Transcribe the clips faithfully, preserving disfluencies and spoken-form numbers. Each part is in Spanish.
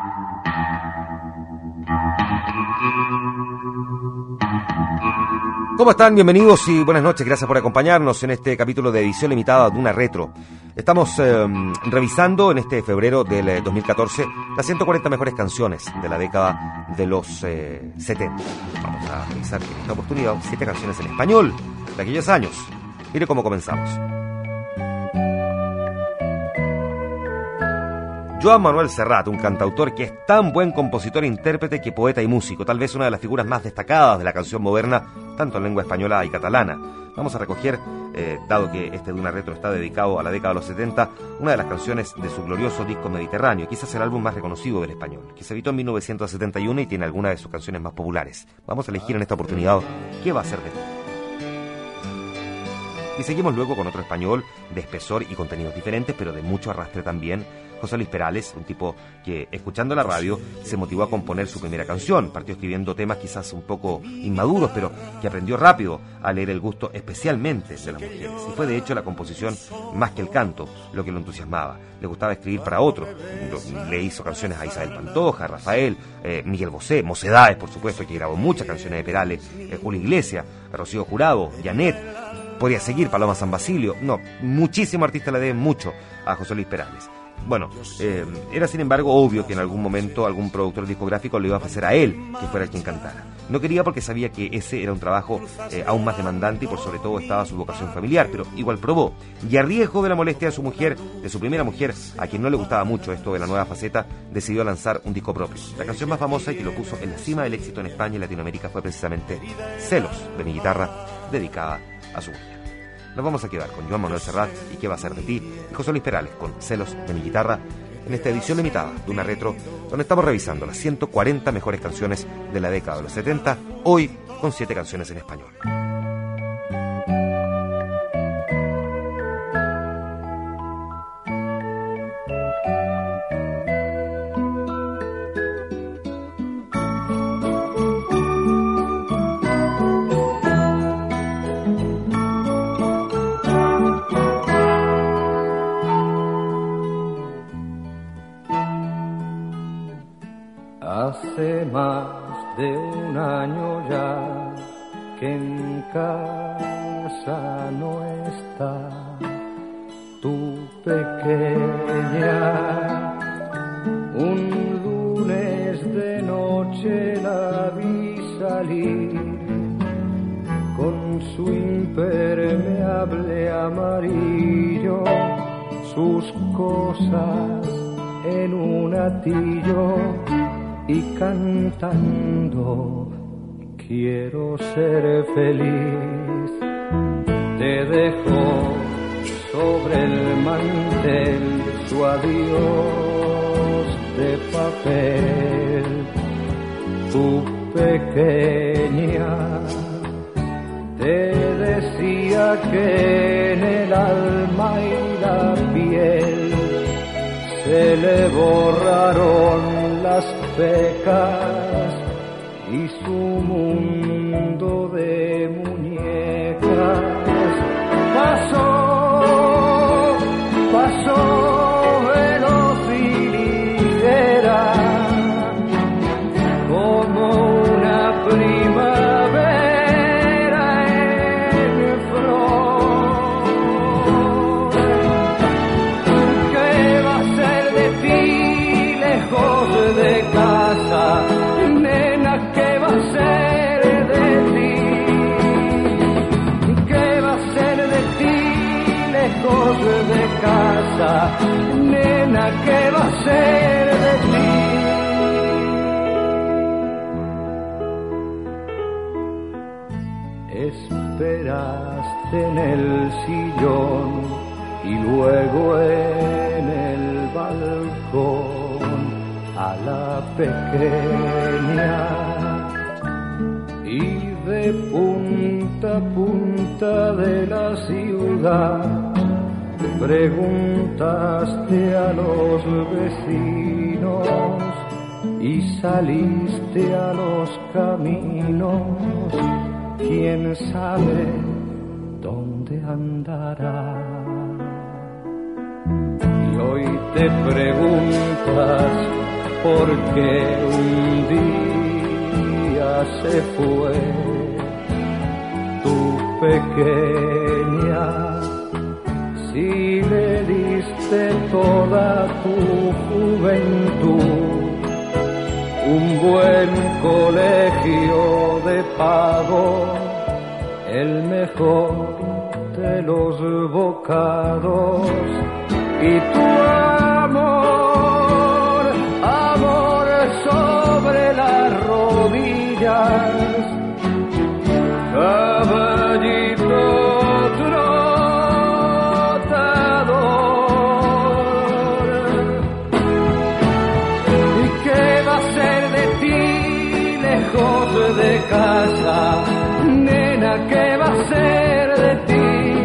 ¿Cómo están? Bienvenidos y buenas noches. Gracias por acompañarnos en este capítulo de edición limitada de una retro. Estamos eh, revisando en este febrero del eh, dos mil catorce las ciento cuarenta mejores canciones de la década de los eh, setenta. Vamos a revisar en esta oportunidad siete canciones en español de aquellos años. Mire cómo comenzamos. Joan Manuel Serrat, un cantautor que es tan buen compositor, intérprete que poeta y músico, tal vez una de las figuras más destacadas de la canción moderna, tanto en lengua española y catalana. Vamos a recoger, eh, dado que este de una retro está dedicado a la década de los setenta, una de las canciones de su glorioso disco Mediterráneo, quizás el álbum más reconocido del español, que se editó en mil novecientos setenta y uno y tiene algunas de sus canciones más populares. Vamos a elegir en esta oportunidad ¿Qué va a ser de ti? Y seguimos luego con otro español de espesor y contenidos diferentes, pero de mucho arrastre también. José Luis Perales, un tipo que, escuchando la radio, se motivó a componer su primera canción. Partió escribiendo temas quizás un poco inmaduros, pero que aprendió rápido a leer el gusto especialmente de las mujeres. Y fue de hecho la composición, más que el canto, lo que lo entusiasmaba. Le gustaba escribir para otros. Le hizo canciones a Isabel Pantoja, Rafael, eh, Miguel Bosé, Mocedades, por supuesto, que grabó muchas canciones de Perales, eh, Julio Iglesias, Rocío Jurado, Janet. Podría seguir, Paloma San Basilio. No, muchísimo artista le deben mucho a José Luis Perales. Bueno, eh, era sin embargo obvio que en algún momento algún productor discográfico le iba a ofrecer a él que fuera quien cantara. No quería porque sabía que ese era un trabajo eh, aún más demandante y por sobre todo estaba su vocación familiar, pero igual probó. Y a riesgo de la molestia de su mujer, de su primera mujer, a quien no le gustaba mucho esto de la nueva faceta, decidió lanzar un disco propio. La canción más famosa y que lo puso en la cima del éxito en España y Latinoamérica fue precisamente Celos, de mi guitarra, dedicada a su mujer. Nos vamos a quedar con Joan Manuel Serrat y ¿Qué va a ser de ti? Y José Luis Perales con Celos de mi guitarra en esta edición limitada de una retro donde estamos revisando las ciento cuarenta mejores canciones de la década de los setenta, hoy con siete canciones en español. Hace más de un año ya que en casa no está tu pequeña. Un lunes de noche la vi salir con su impermeable amarillo, sus cosas en un atillo y cantando quiero ser feliz. Te dejo sobre el mantel su adiós de papel. Tu pequeña te decía que en el alma y la piel se le borraron las pecas y su mundo de muñecas pasó, pasó veloz y ligera como una primavera en flor. ¿Qué va a ser de ti lejos de casa, nena? ¿Qué va a ser de ti? ¿Qué va a ser de ti lejos de casa, nena? ¿Qué va a ser de ti? Esperaste en el sillón y luego en el balcón a la pequeña, y de punta a punta de la ciudad preguntaste a los vecinos y saliste a los caminos. Quién sabe dónde andará. Y hoy te preguntas porque un día se fue tu pequeña. Si le diste toda tu juventud, un buen colegio de pago, el mejor de los bocados, y tu amor, amor sobre las rodillas, caballito trotador. ¿Y qué va a ser de ti lejos de casa, nena? ¿Qué va a ser de ti?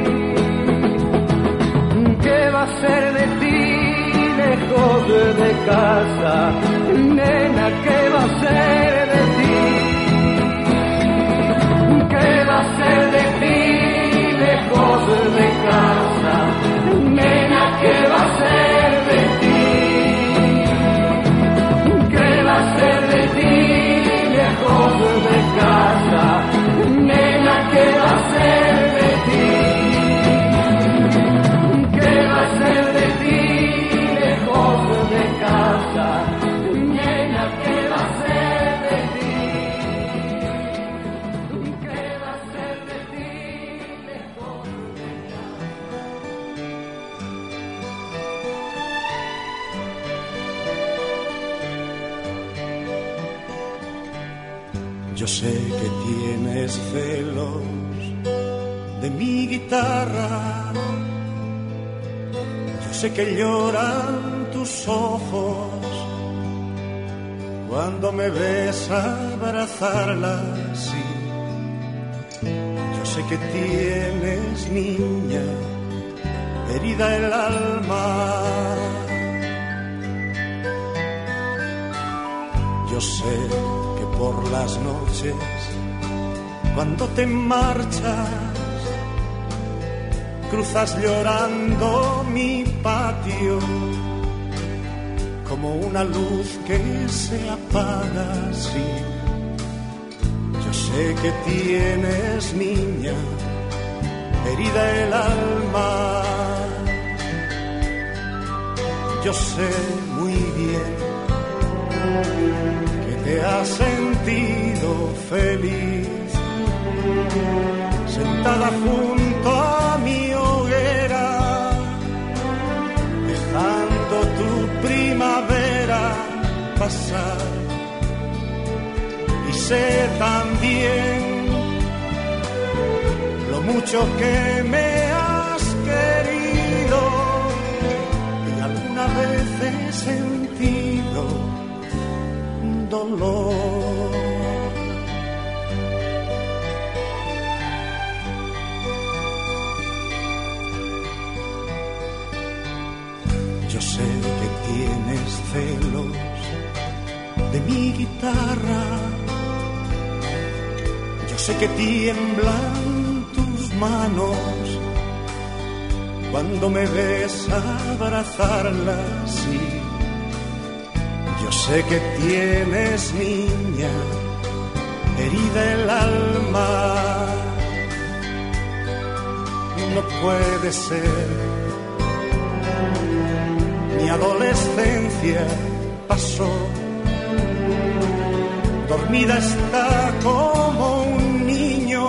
¿Qué va a ser de ti lejos de casa, nena? ¿Qué va a ser de ti? ¿Qué va a ser de ti lejos de casa, nena? ¿Qué va a ser de ti? ¿Qué va a ser de ti lejos de casa, nena? ¿Qué va a ser de ti? ¿Qué va a ser de ti lejos de casa, nena? ¿Qué va a ser de ti? ¿Qué va a ser de ti lejos de Yo sé que tienes celos de mi guitarra, yo sé que lloran tus ojos cuando me ves abrazarla así. Yo sé que tienes, niña, herida el alma. Yo sé que por las noches, cuando te marchas, cruzas llorando mi patio como una luz que se apaga así. Yo sé que tienes, niña, herida el alma. Yo sé muy bien que te has sentido feliz sentada junto a mi hoguera, dejando tu primavera pasar. Y sé también lo mucho que me has querido, y alguna vez he sentido dolor. Yo sé que tienes celos de mi guitarra, yo sé que tiemblan tus manos cuando me ves abrazarla así. Yo sé que tienes, niña, herida el alma. No puede ser, mi adolescencia pasó, dormida está como un niño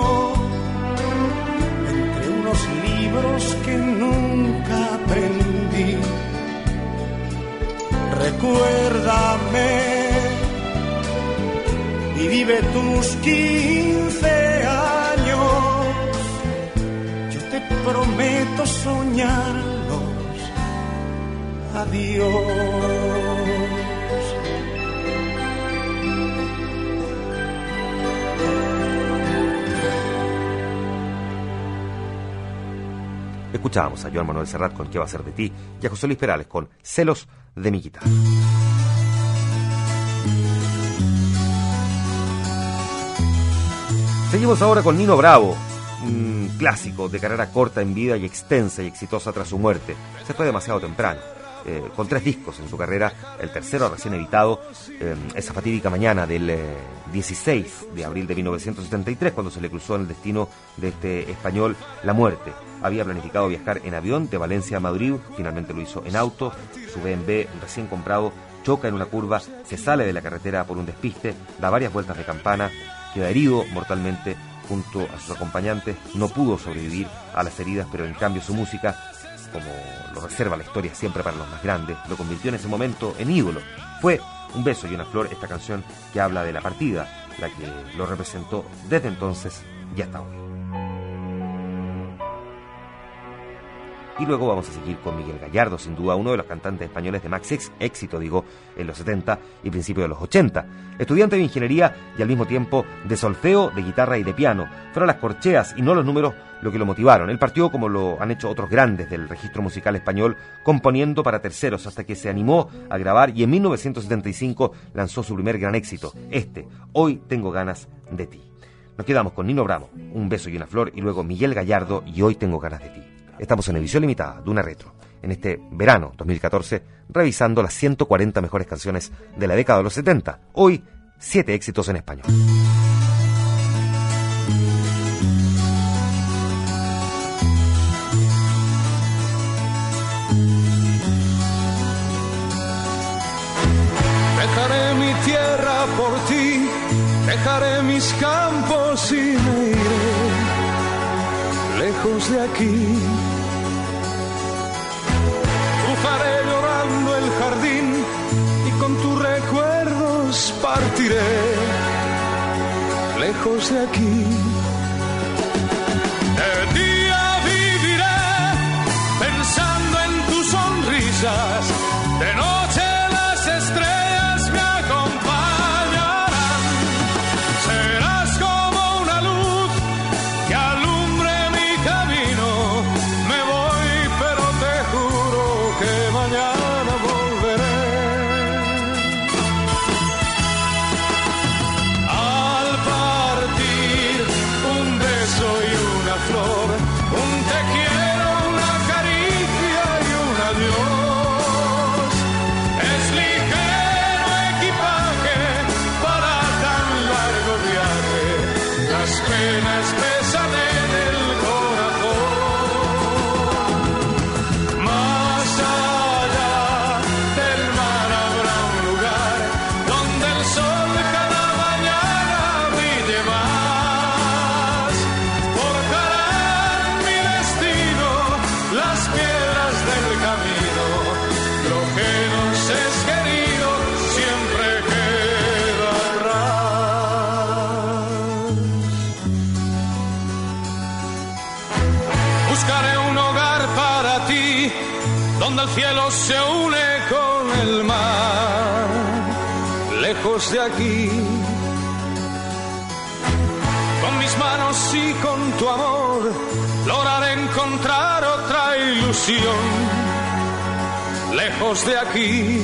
entre unos libros que nunca aprendí. Recuérdame y vive tus quince años. Yo te prometo soñarlos. Adiós. Escuchábamos a Joan Manuel Serrat con ¿Qué va a ser de ti? Y a José Luis Perales con Celos de mi guitarra. Seguimos ahora con Nino Bravo, un clásico de carrera corta en vida y extensa y exitosa tras su muerte. Se fue demasiado temprano. eh, con tres discos en su carrera, el tercero recién editado, eh, esa fatídica mañana del eh, dieciséis de abril de mil novecientos setenta y tres, cuando se le cruzó en el destino de este español la muerte. Había planificado viajar en avión de Valencia a Madrid, finalmente lo hizo en auto. Su B M W recién comprado choca en una curva, se sale de la carretera por un despiste, da varias vueltas de campana, queda herido mortalmente junto a sus acompañantes. No pudo sobrevivir a las heridas, pero en cambio su música, como lo reserva la historia siempre para los más grandes, lo convirtió en ese momento en ídolo. Fue Un beso y una flor, esta canción que habla de la partida, la que lo representó desde entonces y hasta hoy. Y luego vamos a seguir con Miguel Gallardo, sin duda uno de los cantantes españoles de más éxito, digo, en los setenta y principios de los ochenta. Estudiante de ingeniería y al mismo tiempo de solfeo, de guitarra y de piano. Fueron las corcheas y no los números lo que lo motivaron. Él partió, como lo han hecho otros grandes del registro musical español, componiendo para terceros, hasta que se animó a grabar y en mil novecientos setenta y cinco lanzó su primer gran éxito, este, Hoy tengo ganas de ti. Nos quedamos con Nino Bravo, Un beso y una flor, y luego Miguel Gallardo y Hoy tengo ganas de ti. Estamos en edición limitada de una retro, en este verano dos mil catorce, revisando las ciento cuarenta mejores canciones de la década de los setenta. Hoy, siete éxitos en español. Dejaré mi tierra por ti, dejaré mis campos y me iré lejos de aquí. Cruzaré llorando el jardín y con tus recuerdos partiré lejos de aquí. De día viviré pensando en tus sonrisas, de noche las estrellas me acompañarán. Serás como una luz que alumbre mi camino. Me voy, pero te juro que mañana volveré. Al partir, un beso y una flor, un te quiero, una caricia y un adiós. Es ligero equipaje para tan largo viaje, las penas pesan en el corazón. Más allá del mar habrá un lugar donde el sol cada mañana brille más. Forjarán mi destino las piedras del camino. Lo que nos es querido siempre queda atrás. Buscaré un hogar para ti, donde el cielo se une con el mar, lejos de aquí. Con mis manos y con tu amor, lograré encontrar otra ilusión, lejos de aquí.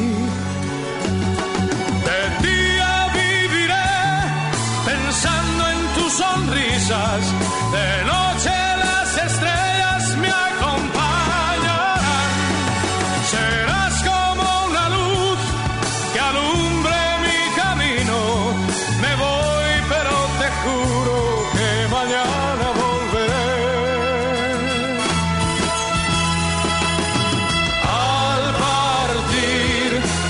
De día viviré pensando en tus sonrisas, de noche las estrellas me acompañarán. Serás como una luz que alumbre mi camino. Me voy, pero te juro que mañana volveré. Al partir,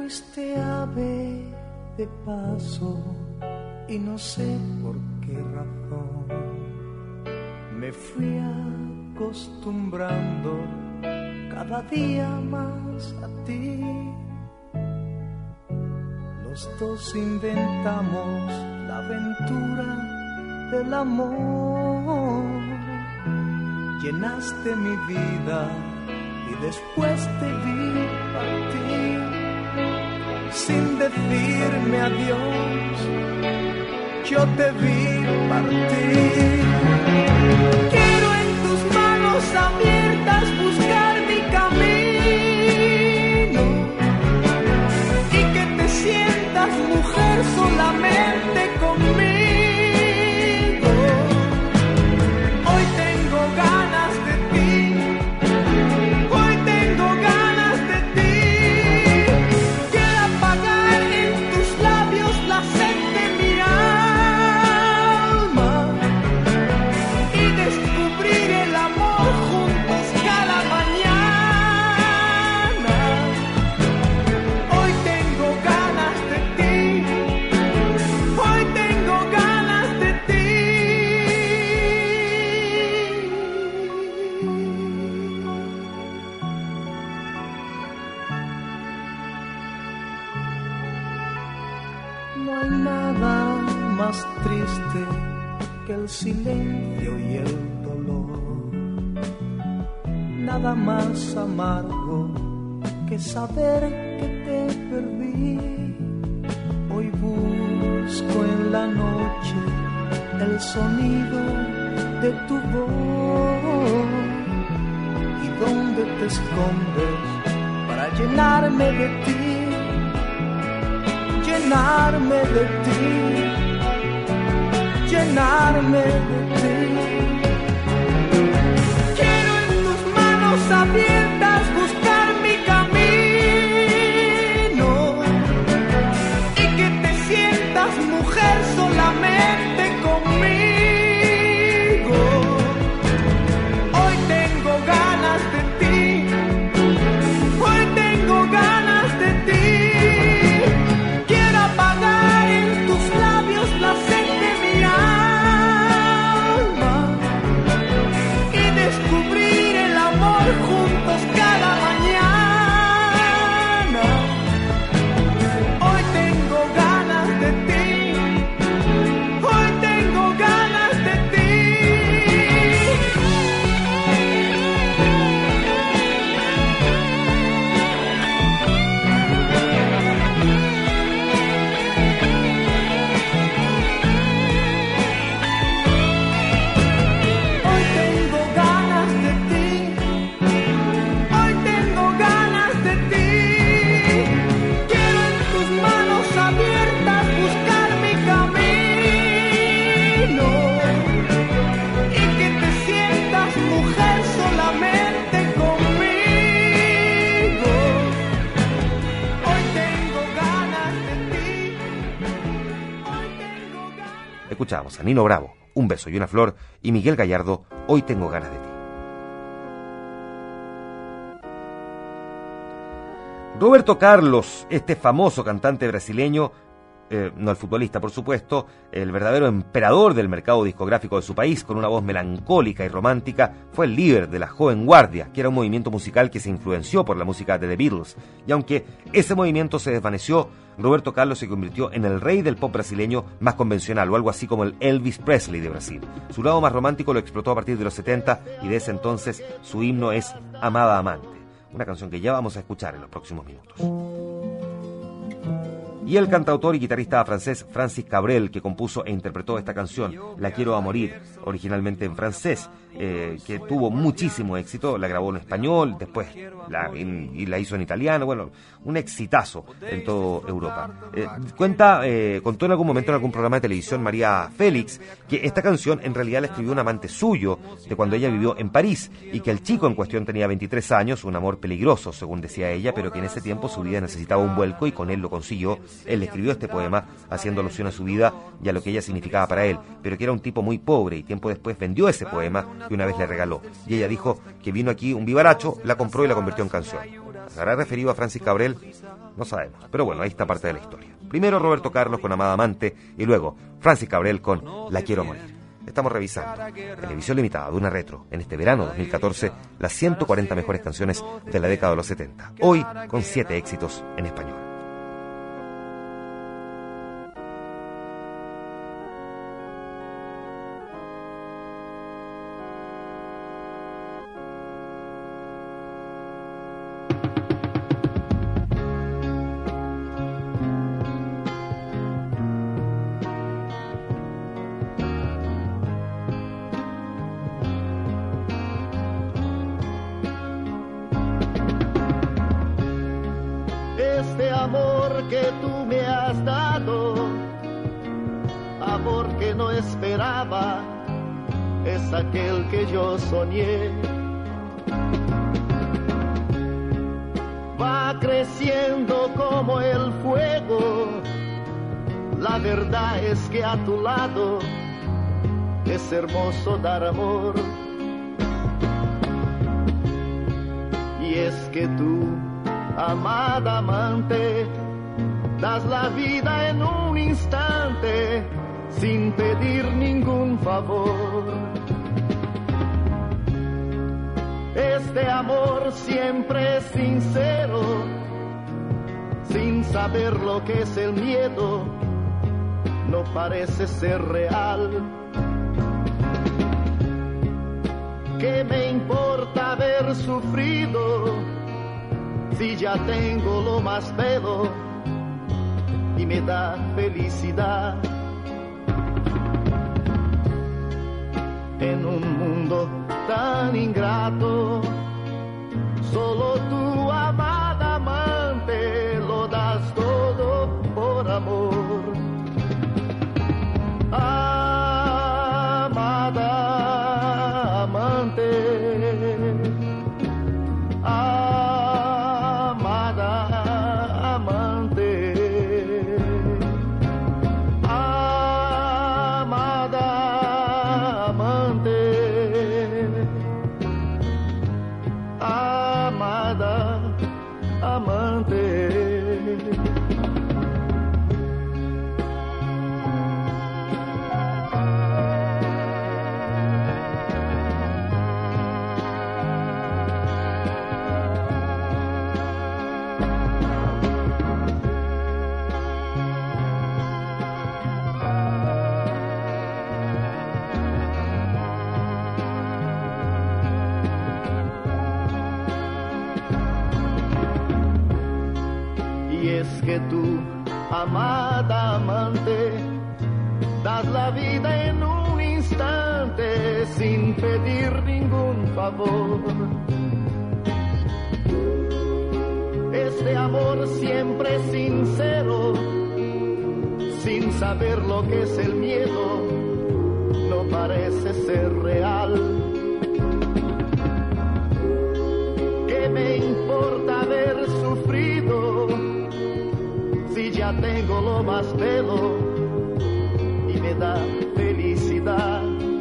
fuiste ave de paso y no sé por qué razón me fui acostumbrando cada día más a ti. Los dos inventamos la aventura del amor. Llenaste mi vida y después te vi partir sin decirme adiós. Yo te vi partir. Quiero en tus manos abiertas buscar mi camino y que te sientas mujer solamente conmigo. Hoy tengo ganas de ti, hoy tengo ganas de ti. Quiero apagar en tus labios la sed de mi alma y descubrir el amor juntos cada mañana. Hoy tengo ganas de ti, hoy tengo ganas de ti. No hay nada más triste que el silencio y el dolor, nada más amargo que saber que te perdí. Hoy busco en la noche el sonido de tu voz y dónde te escondes para llenarme de ti, llenarme de ti, llenarme de ti. Quiero en tus manos abiertas buscar mi camino y que te sientas mujer solamente conmigo. Hoy tengo ganas de ti, hoy tengo ganas de ti. Quiero apagar en tus labios la sed de mi alma y descubrir el amor juntos cada mañana. Hoy tengo ganas de ti, hoy tengo ganas de ti. Hoy tengo ganas de ti, hoy tengo ganas de ti. Quiero en tus manos abiertas buscar mi camino y que te sientas mujer solamente conmigo. Hoy tengo ganas de ti, hoy tengo ganas. Escuchamos a Nino Bravo, Un beso y una flor, y Miguel Gallardo, Hoy tengo ganas de ti. Roberto Carlos, este famoso cantante brasileño, eh, no el futbolista por supuesto, el verdadero emperador del mercado discográfico de su país, con una voz melancólica y romántica, fue el líder de la Joven Guardia, que era un movimiento musical que se influenció por la música de The Beatles, y aunque ese movimiento se desvaneció, Roberto Carlos se convirtió en el rey del pop brasileño más convencional, o algo así como el Elvis Presley de Brasil. Su lado más romántico lo explotó a partir de los setenta, y de ese entonces su himno es Amada Amante, una canción que ya vamos a escuchar en los próximos minutos. Y el cantautor y guitarrista francés Francis Cabrel, que compuso e interpretó esta canción, La quiero a morir, originalmente en francés, eh, que tuvo muchísimo éxito, la grabó en español, después la, en, y la hizo en italiano, bueno, un exitazo en toda Europa. Eh, cuenta, eh, contó en algún momento en algún programa de televisión María Félix, que esta canción en realidad la escribió un amante suyo de cuando ella vivió en París, y que el chico en cuestión tenía veintitrés años, un amor peligroso, según decía ella, pero que en ese tiempo su vida necesitaba un vuelco y con él lo consiguió. Él escribió este poema haciendo alusión a su vida y a lo que ella significaba para él, pero que era un tipo muy pobre, y tiempo después vendió ese poema y una vez le regaló. Y ella dijo que vino aquí un vivaracho, la compró y la convirtió en canción. ¿Se habrá referido a Francis Cabrel? No sabemos, pero bueno, ahí está parte de la historia. Primero Roberto Carlos con Amada Amante y luego Francis Cabrel con La Quiero Morir. Estamos revisando, en edición limitada de una retro, en este verano dos mil catorce, las ciento cuarenta mejores canciones de la década de los setenta. Hoy con siete éxitos en español. Este amor que tú me has dado, amor que no esperaba, es aquel que yo soñé. Va creciendo como el fuego, la verdad es que a tu lado es hermoso dar amor. Y es que tú, amada amante, das la vida en un instante sin pedir ningún favor. Este amor siempre es sincero, sin saber lo que es el miedo, no parece ser real. ¿Qué me importa haber sufrido si ya tengo lo más bello y me da felicidad? En un mundo tan ingrato, solo tú, amada amante, lo das todo por amor. Amada amante, que tú, amada amante, das la vida en un instante sin pedir ningún favor. Este amor siempre sincero, sin saber lo que es el miedo, no parece ser real. ¿Qué me importa haber sufrido si ya tengo lo más bello y me da felicidad?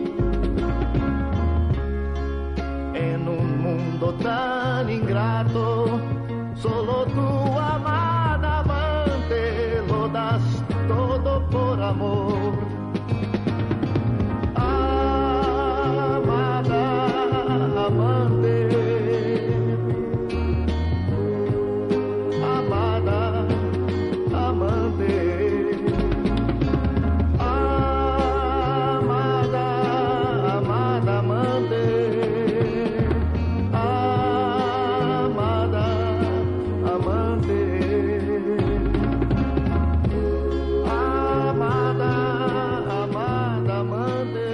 En un mundo tan ingrato, solo tú, amada amante, lo das todo por amor. Amada amante, amada amante, amada, amada amante, amada amante, amada, amada amante,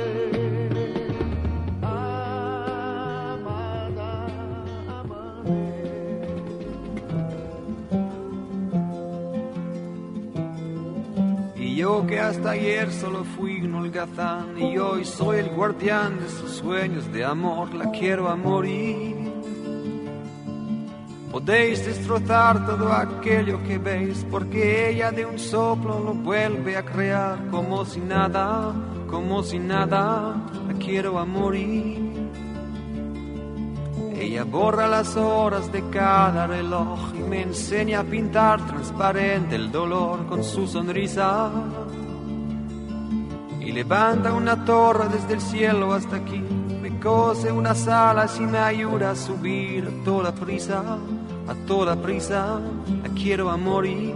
amada amante. Y yo que hasta ayer solo fui un holgazán y hoy soy el guardián de sus sueños de amor, la quiero a morir. Podéis destrozar todo aquello que veis, porque ella de un soplo lo vuelve a crear, como si nada, como si nada, la quiero a morir. Ella borra las horas de cada reloj y me enseña a pintar transparente el dolor con su sonrisa. Y levanta una torre desde el cielo hasta aquí, me cose unas alas y me ayuda a subir a toda prisa, a toda prisa, la quiero a morir.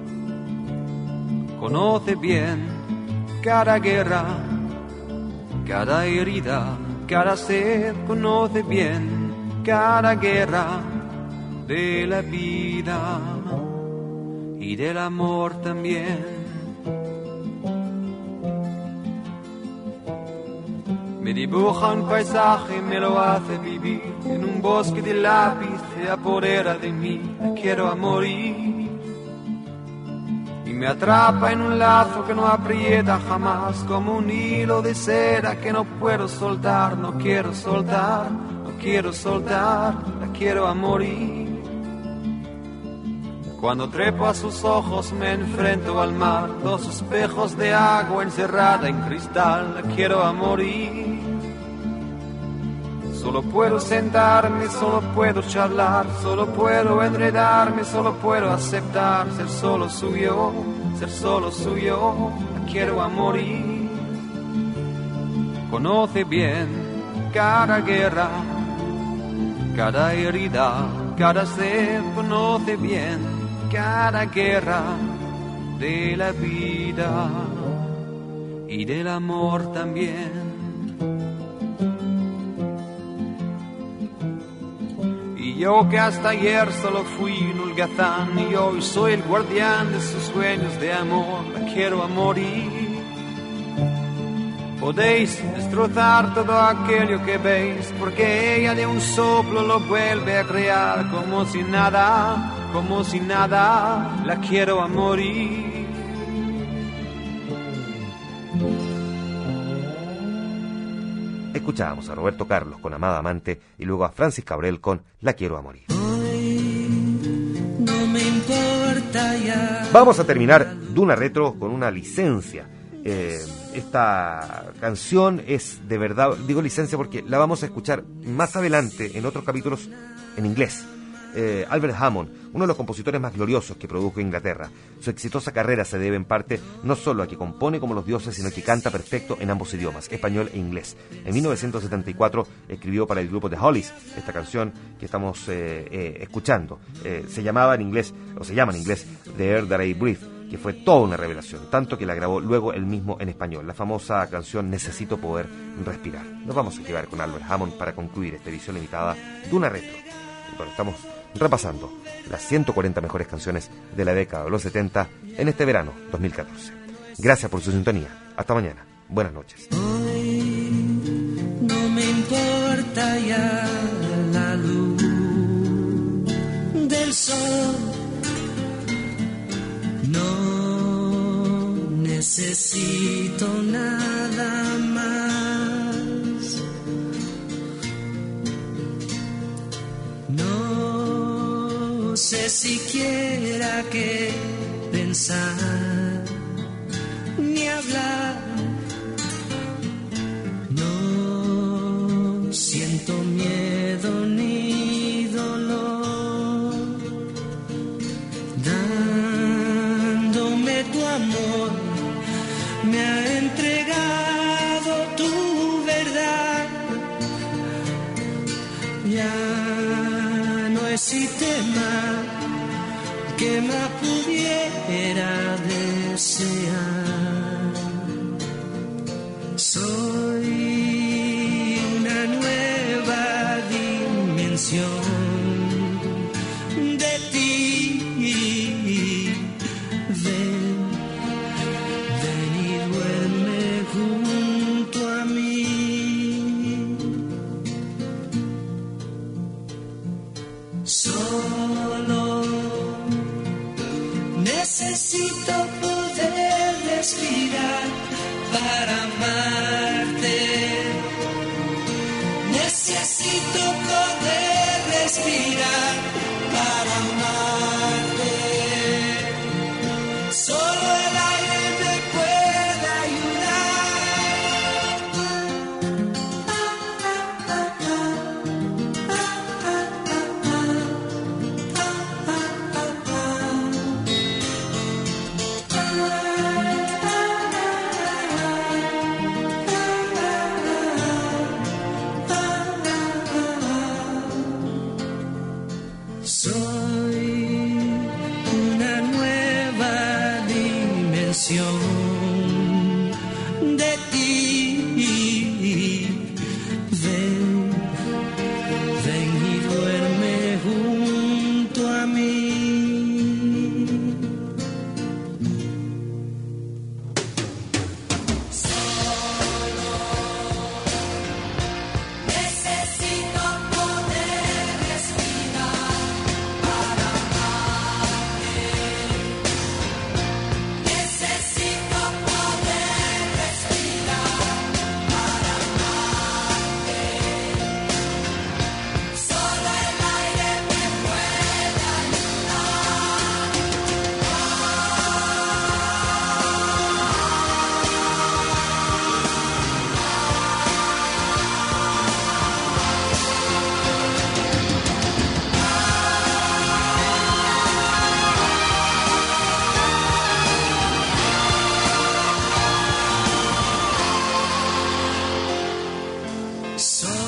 Conoce bien cada guerra, cada herida, cada sed, conoce bien cada guerra de la vida y del amor también. Me dibuja un paisaje y me lo hace vivir, en un bosque de lápiz se apodera de mí, la quiero a morir. Y me atrapa en un lazo que no aprieta jamás, como un hilo de seda que no puedo soltar, no quiero soltar, no quiero soltar, la quiero a morir. Cuando trepo a sus ojos me enfrento al mar, dos espejos de agua encerrada en cristal, la quiero a morir. Solo puedo sentarme, solo puedo charlar, solo puedo enredarme, solo puedo aceptar ser solo suyo, ser solo suyo, la quiero a morir. Conoce bien cada guerra, cada herida, cada sed, conoce bien cada guerra de la vida y del amor también. Y yo que hasta ayer solo fui un holgazán y hoy soy el guardián de sus sueños de amor, la quiero a morir. Podéis destrozar todo aquello que veis, porque ella de un soplo lo vuelve a crear, como si nada, como si nada, la quiero a morir. Escuchábamos a Roberto Carlos con Amada Amante y luego a Francis Cabrel con La quiero a morir. Hoy no me importa ya. Vamos a terminar Duna Retro con una licencia. Eh, esta canción es de verdad, digo licencia porque la vamos a escuchar más adelante en otros capítulos en inglés. Eh, Albert Hammond, uno de los compositores más gloriosos que produjo Inglaterra. Su exitosa carrera se debe en parte no solo a que compone como los dioses, sino que canta perfecto en ambos idiomas, español e inglés. En mil novecientos setenta y cuatro escribió para el grupo The Hollies esta canción que estamos eh, eh, escuchando. Eh, se llamaba en inglés, o se llama en inglés, The Air That I Breathe, que fue toda una revelación, tanto que la grabó luego él mismo en español, la famosa canción Necesito Poder Respirar. Nos vamos a quedar con Albert Hammond para concluir esta edición limitada de una retro. Bueno, estamos repasando las ciento cuarenta mejores canciones de la década de los setenta en este verano dos mil catorce. Gracias por su sintonía. Hasta mañana. Buenas noches. Hoy no me importa ya la luz del sol. No necesito nada más. No sé siquiera qué pensar ni hablar. No siento miedo ni dolor. Dándome tu amor, me ha entregado tu verdad. Ya no existe más que más pudiera desear. Soy una nueva dimensión de ti. Ven, ven y duerme junto a mí. Solo necesito poder respirar para amarte. Necesito poder respirar para amarte. Solo el aire me puede ayudar. Soy una nueva dimensión de ti. Ven, ven y duerme junto a mí. Necesito poder respirar para amarte. Necesito poder respirar para amarte. Solo el aire me puede Soy